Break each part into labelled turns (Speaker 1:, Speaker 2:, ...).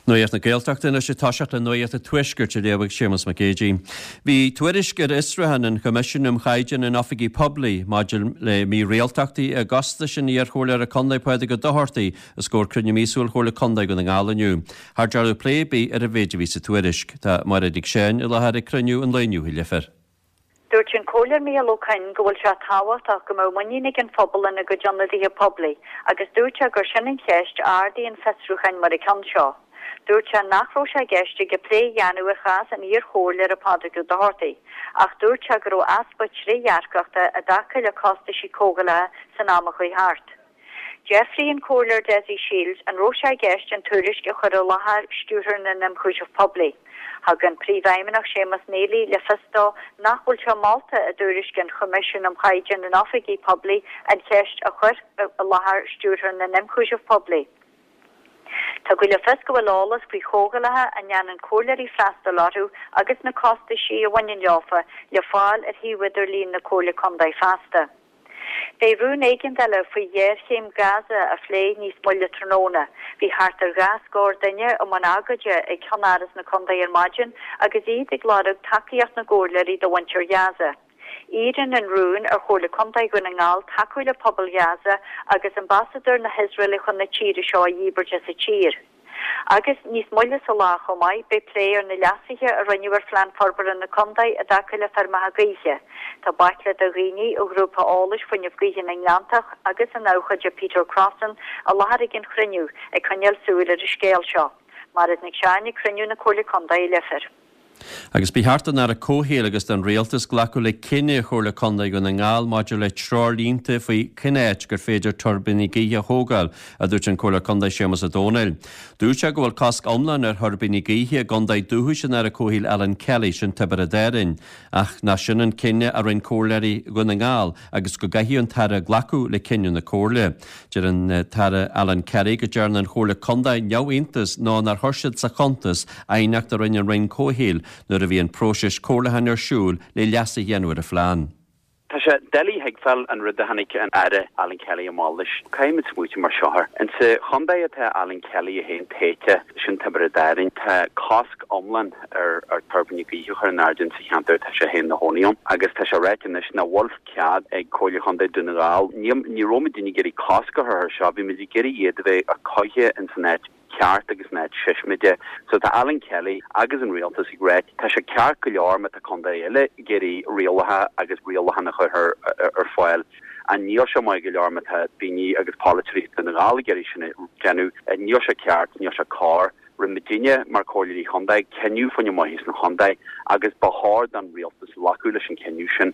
Speaker 1: Nuíart na Gaeltachtaí sé táiseach le nuíart a tuisgurt a léabhah Seamus McGagey. Bhí tuairisgur Israhan an comisiúnm chaidean in Offaigí Poblaí maidir le mí réaltachtaí a gasta sin íar chóir a condaidpáide go dohartaí a scór crunne mísúil chóir le condaid go na ngálainniu. Thar dearú plébí ar a bhéidir ví sa tuairisg, tá mar a dig séin i lethir cruniú an léniu hi lefer.
Speaker 2: Dúirt sin cóir mí locain go bhfuil se táhacht ach go mó manínig an phobal in a go Johnadí Poblaí, agus dúirt a gur sin an cheist ardí an fesrúchain mar a canseo. Dúirt se nachró se geiste go plé jaanú a chas an ír chóir le a páda go dohartaí, ach dúirt se gur ó aspa trí jarcachta a daca le costa sí cógala san amach chuí hart. Jeffrey and Kohler Desi Shields and Roshai Geist and Tulish Gehorolaha Studer and Nemkush of Poblaí. Hagan Privaimanach Seamus Neely, Lefisto, Nachulcha Malta, a Durishgan Commission of Hygiene and Offaigí Poblaí, and Kesh a Lahar Studer and Nemkush of Poblaí. Tagwila Fesco Lawless, Prihogalaha, and Yan and Kohleri Fastalaru, Agus na Costa Shi, a Wanyan Yofa, Yafal at he witherly in the Kohli Condai Fasta. They rún éigen dela fwy chéim Gaza a phlé níos mulle tróna. Bhí hart ar gas gór daine o man agaide ag chanaras na condai ar majin, agus iad ag ládag takeíocht na górlarí do wantir Gaza. Ian and rún ar chóla condai go na ngáil takeúile pobl Gaza agus ambassador na Israeli chun na tíre seo a dhíberge sa tír. Agus níos mulle sa lá chomai be player na lasige a renúar flan forbar na condai a dacaile fermaha gríche. Tá baitle a rini o grúpa ális funne gríche na Nglantach agus an áchaide Peter Crossan a láharig in chriniú ag canel súile a scéal seo. Mar is nig seannig chriniú na cóla condai lefer.
Speaker 1: Agus bí hartan ar a cóhéal agus den réaltas glacu le cinenne chóir le condaid go na ngáil maidir le trálínta faoi cinéit gur féidir turbinní gíthe hógáil a dúirt an chóir le condaid Seamus a Dónail. Dúirt se go bhfuil casc omlan ar turbinní gíthe a gandaid dúthúis sin ar a cóhéal Alan Kelly sin tabar a déirin, ach na sin an cinenne ar an cóirleirí go na ngáil agus go gaithíonn tara glacu le cinenne na cóirle. Dear an tara Alan Kelly go dearna an chóir le condaid neamhaontas ná nar thuirsead sa contas aíneacht ar an ring cóhéal nuair a bhí an próisis cóirlaithe ar siúil le leasa dhéanúir a phlean.
Speaker 3: Tá sé Delhi heagfel an rud a hanig an aire Alan Kelly a mális caiim it smúti mar seohar. An sa chundaid atá Alan Kelly a héin téite sin tabar a darin tá casc omlan ar turbinní gíthe chuir an ardin sa cheantar tá sé héin na hónium agus tá sé réitinis na wolf cead ag cóile chundaid duna gáil ní róma duine géirí casc go thar seo bhí mé géirí iad bheith a coithe in san net ceart agus net sismide, so tá Alan Kelly agus an réaltas i gréit tá sé ceart go leor me a condai eile géirí réalathe agus réalathe na chuir ar fáil a níor se mai go leor me bíní agus politirí na gála géirí sinna genú níor se ceart níor se cá rimidine mar cóirí chundaid ceniu fanne maihís na chundaid agus bahard an réaltas lacuúla sin ceniu sin.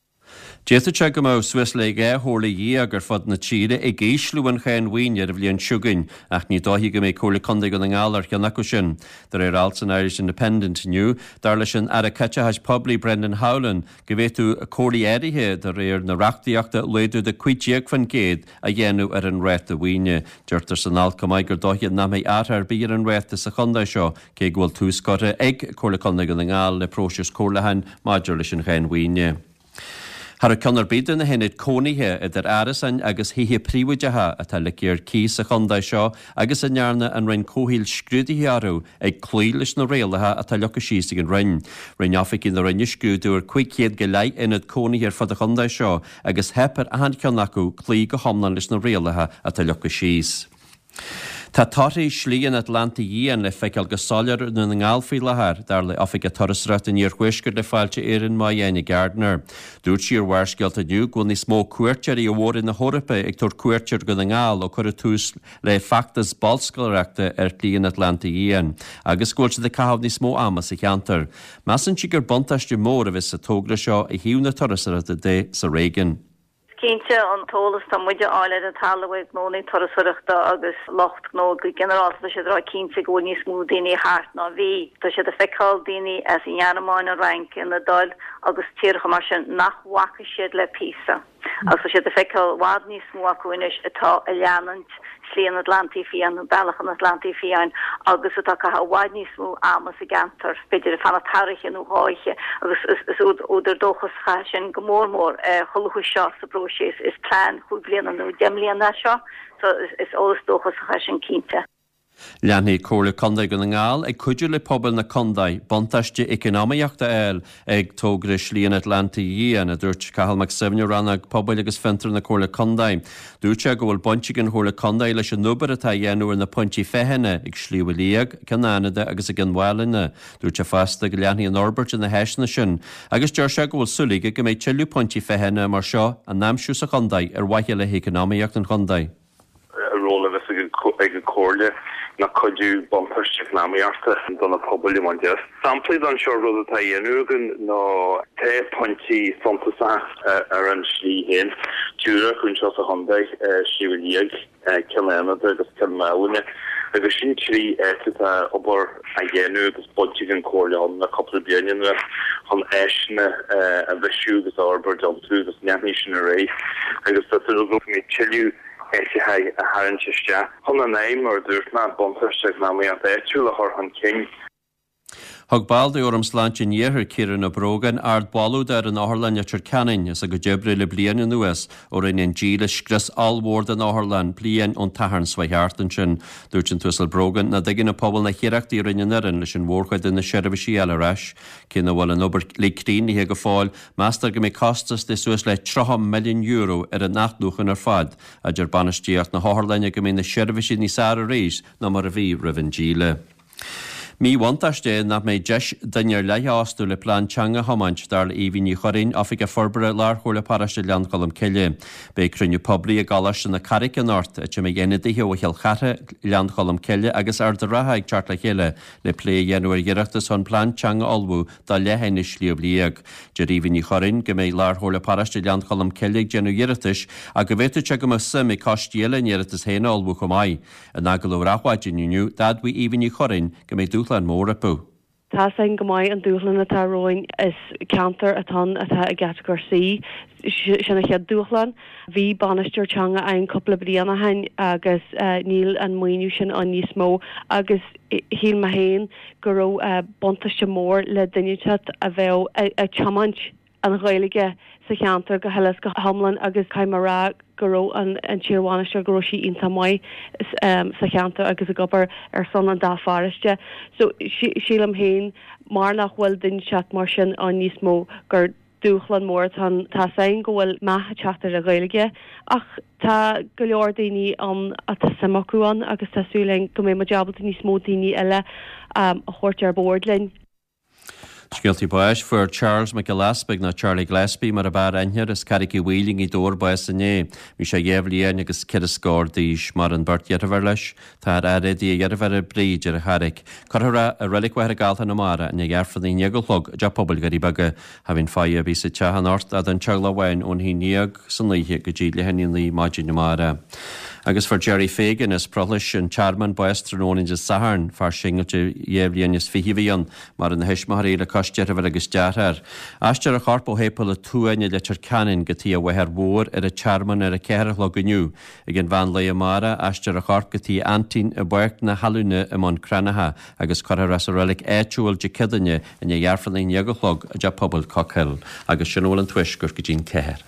Speaker 1: Déta te go mó Swiss le thóla dhí agur fod na tíre ag géislúan chéan mhaoine ar a bhíonn siúgain ach ní dóthaí go mé cóla condaid go na ngáil ar cheannacu sin. Dar alt an Irish Independent New, dar lei sin ar a Catchahash Poblaí Brendan Howland go bhéú a cólaí éirithe dar réir na reachtaíochta léadú de cuitíag fan géad a dhéanú ar an réit a bhaoine. Deirtar san alcamáid gur dóthaíad na mé áthar bíar an réit sa condaid seo cé ghfuil túscote ag cóla condaid go na ngáil le próisis cólaithain maidir leis an chéan mhaoine. Har a connar bíad na henid cónaithe idir árasan agus híthe príomhaidethe atá le céir cís a chundaid seo agus a nearna an rinn cóhíl scrúdaíarú ag clúilis na réalathe atá lecha síos an rinn. Rinn Offaigí na rinne scrúdúir cuicéad go leith inad cónaithe fod a chundaid seo agus hepar a han ceannacu clí go homlan leis na réalathe atá lecha síos. Tá tátaí slíon Atlanta díon le feiceal go solar na ngáilfaí lethir dar le Offaigí torasrat in níor chuisgur le fáilte éireann má dhéana Gardner. Dúirt siar bharscealt a nniu go ní smó cuairtear í bhór in na Hórapa ag tar cuairtear go na ngáil ó chuir tús le factas balscalreachta ar líon Atlanta díon. Agus gúilte de cahabh ní smó amas a cheantar. Measann si gur buntaiste mór a bheits sa tógra seo i hiú na torasrat a dé sa Reagan.
Speaker 4: Cínte an tólas tá muide áile a talhaid nóí torasúireachta agus locht nó go generalta sé rá cínte go níos mú daoine háart ná bhí. Tá sé a feicáil daoine as i dheanamáin a rank in na dul agus tíorcha mar sin nachhacha siad le písa. Agus sé a feicáil bhád níos mú acuinis atá a leanant slíon Atlantaí fiáin an bailachan Atlantaí fiáin agus atá bhád níos mú amas a gantar beidir a fanna tariche nó háiche agus is úidir dóchas cha sin go mór choluchu seo sa brosés is plán chuig bliana nó deimlíana seo, so is ólas dóchas cha sin cínte.
Speaker 1: Leannaí cóla condaid go na ngáil ag cuidiú le pobl na condaid bontaiste economiaachta eil ag tógris líon Atlanta dhéana a dúirt cahalmach 7 ran ag pobl agus fentar na cóla condaid. Dúirte go bhfuil bontigin chóla condaid leis an nubar atá dhéanúir na pointí fehanna ag slíomh líag Canada agus ag an bhhailina. Dúirte fasta go leannaí an Norbert in na heisna sin. Agus deir se go bhfuil sulige go méid teilú pointí fehanna mar seo a námsú sa condaid ar waithe le economiacht an condaid.
Speaker 5: Róla bheits ag an cóirle na coidú bumpers náíarta donna pobl man just. Samplaid an seo rud atá dhéanúgan nó té pointí sontasach ar an slí hen. Dúra chun seo a Hondaid siúlíag Kilmena agus Kilmena. Agus sin trí éta obair a dhéanú agus bodtig an cóirleán na couple bliain chun éisna a bheisiú agus ábar domtú agus neamní sin a rééis agus tá go mé tiú ha a haintiste hon an éim or dúirtna bontarste na mé an éúla chu an king.
Speaker 1: Thg bailda orm sláinte níorthar ciaran na brógan ard balúd ar an áthirlainn tir canin is a go debre le blian in nuas ó in díle scris allhórd an áthirlainn blian ón taharn swaheartan sin dúirt an tuasal brógan na dagin na pobl na chiaachtaí rinne narin leis an mhórchaid in na seirbhísí eile rais cinna bhfuil an obair líríní he go fáil meastar go mé costas de suas le 3 milliún euro ar an nachdúchan ar fad a gur banistíocht na áthirlainne go mé na seirbhísí ní sara rééis ná mar a bhí rivan díle. Mí wantaiste na méid deis dainnear leiáú le plán teanga hamáint dar éhíní chorín afik a forbre láthóla paraiste leancolm ceile. Bé cruniu poblí a galas na Carrick an North a mé dhéanaithe ó cheal chatte leancolm ceile agus ar de ratha ag teart le chéile le lé dhéanúir dheireachtas son plán teanga olbú dá lehéine slíomh líag. De éhíní chorín go méid láthóla paraiste leancolm ceile genú dheiritas a go bhéte te go sim i costíile dheiritas héna olbú chumai. A nagalú rahhaidiniu dadhí éhíní chorín go méid dúchlan mór apú.
Speaker 6: Tá san go maiid an dúchlan atá roin is counter atá atá a gatgur sí sinna chead dúchlan. Bhí banisteir teanga ein coppla bliana hain agus níl an muoinú sin an níos mó agus híl ma héin go raibh bontaiste mór le duinethe a bheith a chamant an ghaelige sa cheantar go helas go hamlan agus caiimara go raibh an tíorháiste go raibh sí ionta mai sa cheantar agus a gobar ar son an dáfáiste. So síl am héin mar nach bhfuil duine seach mar sin an níos mó gur dúchlan mór tá sain go bhfuil maithe teachtar a ghaelige ach tá go leor daoine an a tá samachúán agus tásúlainn go mé mar jobbalta níos mó daoine eile a chuirt ar bordlainn.
Speaker 1: Scialtí buis for Charles McGillespie na Charlie Gillespie mar a bar einhear is carici wheeling I dór buis a né. Mi sé dhéhlíon agus cid a scór díis mar an bart dhearfar leis, tá arédí a dhearfar a bríd ar a charic. Carthra a relicwair a galta na mara na dhearfaní neagalog a pobl garí baga hafinn fáia bí sa tehan ort a an Charles Wayne ón hí neag san líhe go ddí le henin lí máidin na mara. Agus for Jerry Fagan is prolis an charman buestranónin de saharn far singalte dhéhlíon is fihíhíon mar an heismarí le costearfar agus dearthar. Aistear a charpó hépal a túaine le tir canin gotí a bhaithar mór ar a charman ar a ceirech le gniu. Ag an bhain le amara aistear a charp gotí antín a buirt na halúne am an cranatha agus chothar as a relic éitiúil de cidanne in a dhearfannaí neagalog a de pobl cochail agus sinóil an tuis gur go dín ceir.